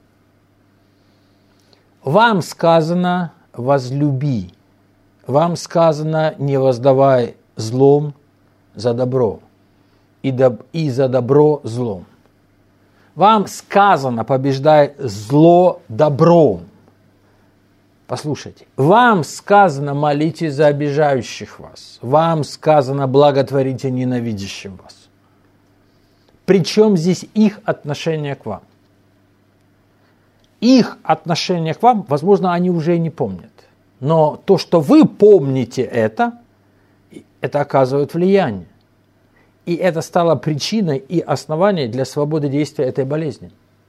Вам сказано «возлюби», вам сказано «не воздавай злом за добро, и за добро злом». Вам сказано «побеждай зло добром». Послушайте, вам сказано «молитесь за обижающих вас», вам сказано «благотворите ненавидящим вас». Причем здесь их отношение к вам? Их отношение к вам, возможно, они уже и не помнят. Но то, что вы помните это оказывает влияние. И это стало причиной и основанием для свободы действия этой болезни.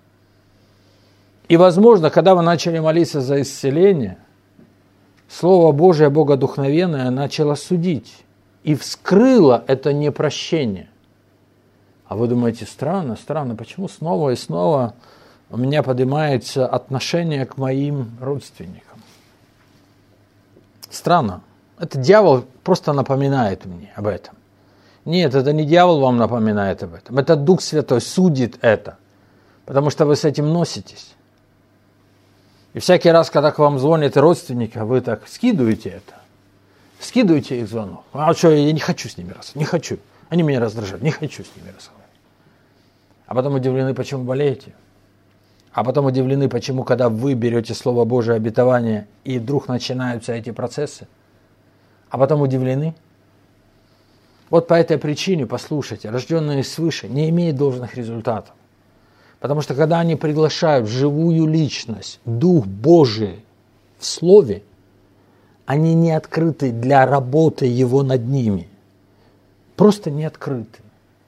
И, возможно, когда вы начали молиться за исцеление, Слово Божие, Богодухновенное, начало судить и вскрыло это непрощение. А вы думаете, странно, почему снова и снова у меня поднимается отношение к моим родственникам? Странно. Это дьявол просто напоминает мне об этом. Нет, это не дьявол вам напоминает об этом. Это Дух Святой судит это. Потому что вы с этим носитесь. И всякий раз, когда к вам звонят родственники, вы так скидываете это. Скидываете их звонок. А что, я не хочу с ними разговаривать. Не хочу. Они меня раздражают. Не хочу с ними разговаривать. А потом удивлены, почему болеете. А потом удивлены, почему, когда вы берете Слово Божие, обетование, и вдруг начинаются эти процессы. А потом удивлены. Вот по этой причине, послушайте, рожденные свыше не имеют должных результатов. Потому что когда они приглашают живую личность, Дух Божий в Слове, они не открыты для работы Его над ними. Просто не открыты.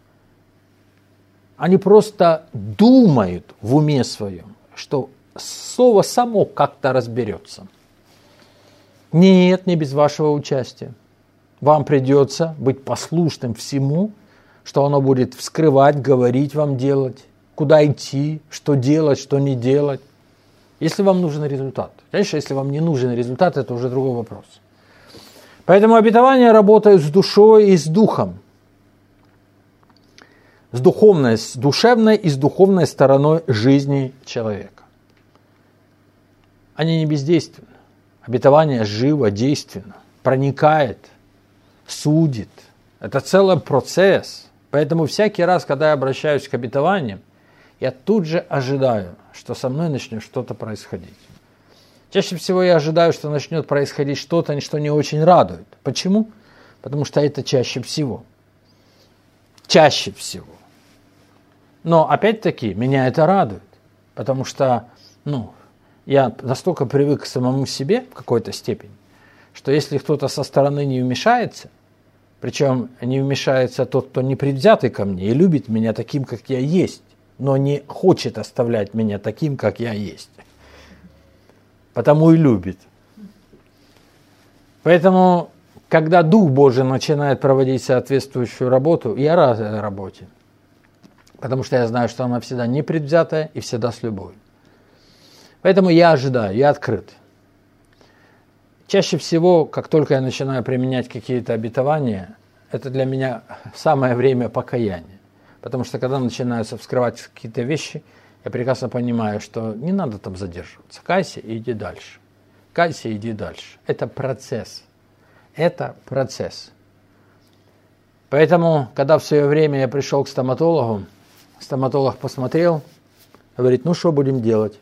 Они просто думают в уме своем, что Слово само как-то разберется. Нет, не без вашего участия. Вам придется быть послушным всему, что оно будет вскрывать, говорить вам делать, куда идти, что делать, что не делать. Если вам нужен результат. Конечно, если вам не нужен результат, это уже другой вопрос. Поэтому обетования работают с душой и с духом. С душевной и с духовной стороной жизни человека. Они не бездейственны. Обетование живо, действенно, проникает, судит. Это целый процесс. Поэтому всякий раз, когда я обращаюсь к обетованиям, я тут же ожидаю, что со мной начнет что-то происходить. Чаще всего я ожидаю, что начнет происходить что-то, что не очень радует. Почему? Потому что это чаще всего. Чаще всего. Но опять-таки меня это радует. Потому что я настолько привык к самому себе в какой-то степени, что если кто-то со стороны не вмешается, причем не вмешается тот, кто непредвзятый ко мне и любит меня таким, как я есть, но не хочет оставлять меня таким, как я есть. Потому и любит. Поэтому, когда Дух Божий начинает проводить соответствующую работу, я рад этой работе. Потому что я знаю, что она всегда непредвзятая и всегда с любовью. Поэтому я ожидаю, я открыт. Чаще всего, как только я начинаю применять какие-то обетования, это для меня самое время покаяния. Потому что когда начинаются вскрывать какие-то вещи, я прекрасно понимаю, что не надо там задерживаться. Кайся и иди дальше. Кайся и иди дальше. Это процесс. Это процесс. Поэтому, когда в свое время я пришел к стоматологу, стоматолог посмотрел, говорит, что будем делать?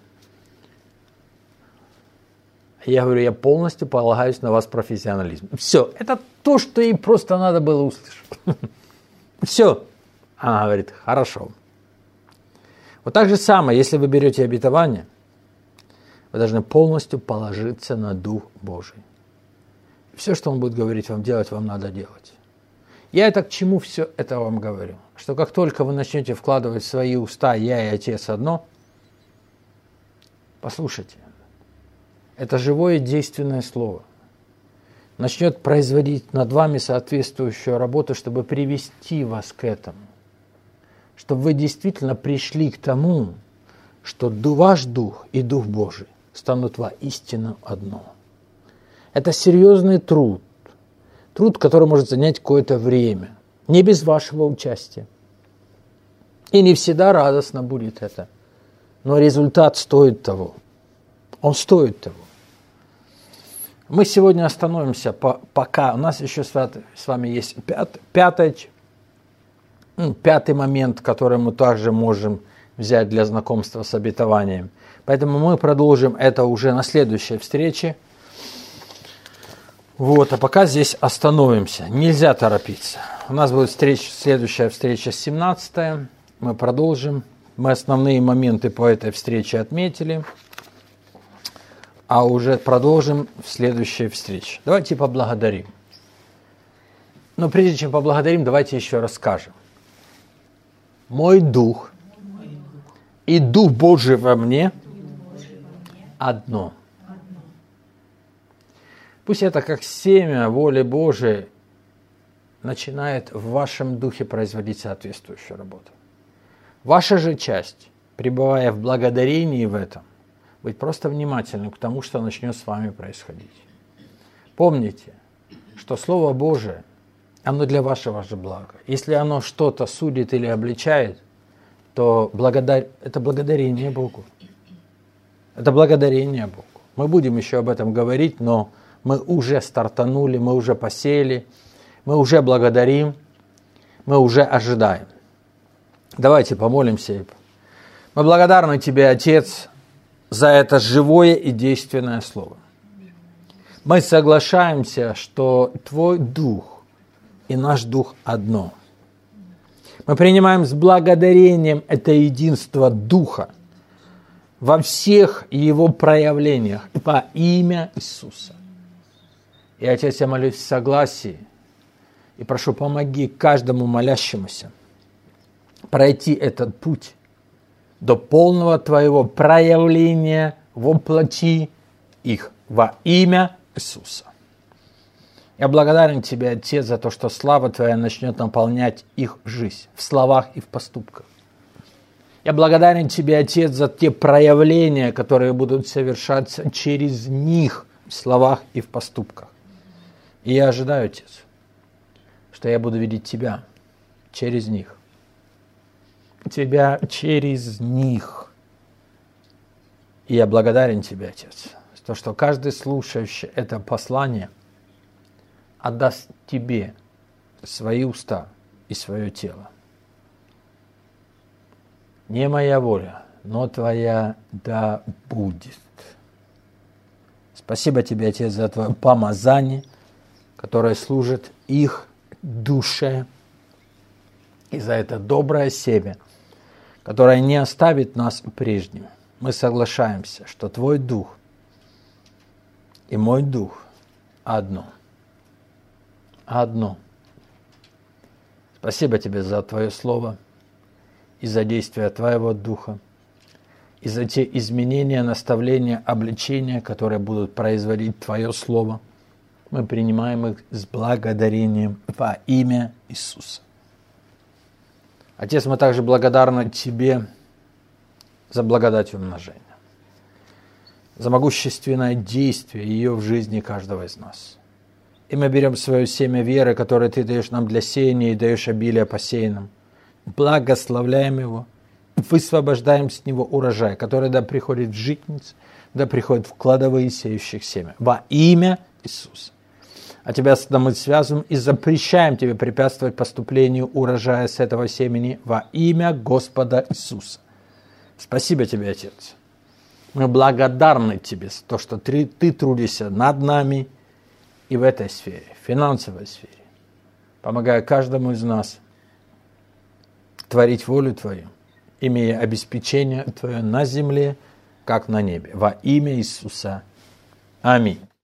Я говорю, я полностью полагаюсь на ваш профессионализм. Все, это то, что ей просто надо было услышать. Все. Она говорит, хорошо. Вот так же самое, если вы берете обетование, вы должны полностью положиться на Дух Божий. Все, что Он будет говорить вам делать, вам надо делать. Я это к чему все это вам говорю? Что как только вы начнете вкладывать в свои уста «Я и Отец одно», послушайте, это живое действенное слово начнет производить над вами соответствующую работу, чтобы привести вас к этому. Чтобы вы действительно пришли к тому, что ваш Дух и Дух Божий станут воистину одно. Это серьезный труд. Труд, который может занять какое-то время. Не без вашего участия. И не всегда радостно будет это. Но результат стоит того. Он стоит того. Мы сегодня остановимся, пока у нас еще с вами есть пятый момент, который мы также можем взять для знакомства с обетованием. Поэтому мы продолжим это уже на следующей встрече. А пока здесь остановимся. Нельзя торопиться. У нас будет следующая встреча 17-я. Мы продолжим. Мы основные моменты по этой встрече отметили. А уже продолжим в следующей встрече. Давайте поблагодарим. Но прежде чем поблагодарим, давайте еще расскажем. Мой Дух и Дух Божий во мне одно. Пусть это как семя воли Божией начинает в вашем духе производить соответствующую работу. Ваша же часть, пребывая в благодарении в этом, быть просто внимательным к тому, что начнет с вами происходить. Помните, что Слово Божие, оно для вашего же блага. Если оно что-то судит или обличает, то это благодарение Богу. Это благодарение Богу. Мы будем еще об этом говорить, но мы уже стартанули, мы уже посеяли, мы уже благодарим, мы уже ожидаем. Давайте помолимся. Мы благодарны Тебе, Отец, за это живое и действенное Слово. Мы соглашаемся, что Твой Дух и наш Дух одно. Мы принимаем с благодарением это единство Духа во всех Его проявлениях во имя Иисуса. И, Отец, я молюсь в согласии и прошу, помоги каждому молящемуся пройти этот путь до полного Твоего проявления воплоти их во имя Иисуса. Я благодарен Тебе, Отец, за то, что слава Твоя начнет наполнять их жизнь в словах и в поступках. Я благодарен Тебе, Отец, за те проявления, которые будут совершаться через них в словах и в поступках. И я ожидаю, Отец, что я буду видеть Тебя через них. Тебя через них. И я благодарен Тебе, Отец, за то, что каждый слушающий это послание отдаст Тебе свои уста и свое тело. Не моя воля, но Твоя да будет. Спасибо Тебе, Отец, за Твое помазание, которое служит их душе, и за это доброе семя, которое не оставит нас прежними. Мы соглашаемся, что Твой Дух и мой Дух одно. Одно. Спасибо Тебе за Твое Слово и за действия Твоего Духа, и за те изменения, наставления, обличения, которые будут производить Твое Слово. Мы принимаем их с благодарением во имя Иисуса. Отец, мы также благодарны Тебе за благодать умножения, за могущественное действие ее в жизни каждого из нас. И мы берем свое семя веры, которое Ты даешь нам для сеяния и даешь обилие посеянным, благословляем его, высвобождаем с него урожай, который да приходит в житницы, да приходит в кладовые сеющих семя. Во имя Иисуса. А Тебя мы связываем и запрещаем Тебе препятствовать поступлению урожая с этого семени во имя Господа Иисуса. Спасибо Тебе, Отец. Мы благодарны Тебе за то, что Ты трудишься над нами и в этой сфере, финансовой сфере, помогая каждому из нас творить волю Твою, имея обеспечение Твое на земле, как на небе. Во имя Иисуса. Аминь.